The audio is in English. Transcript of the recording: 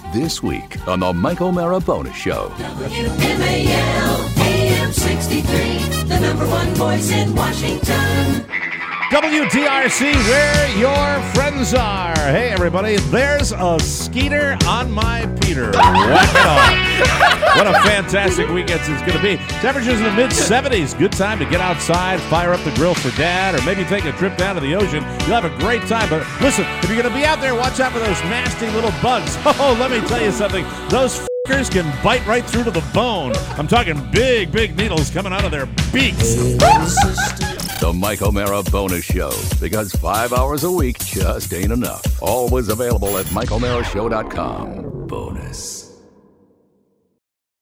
This week on the Mike O'Mara Bonus Show. WMAL AM 63, the number one voice in Washington. WTRC, where your friends are. Hey, everybody, there's a Skeeter on my Peter. Whack it on. What a fantastic weekend it's going to be. Temperatures in the mid-70s. Good time to get outside, fire up the grill for Dad, or maybe take a trip down to the ocean. You'll have a great time. But listen, if you're going to be out there, watch out for those nasty little bugs. Oh, let me tell you something. Those f***ers can bite right through to the bone. I'm talking big, big needles coming out of their beaks. The Mike O'Mara Bonus Show, because 5 hours a week just ain't enough. Always available at MikeO'MaraShow.com.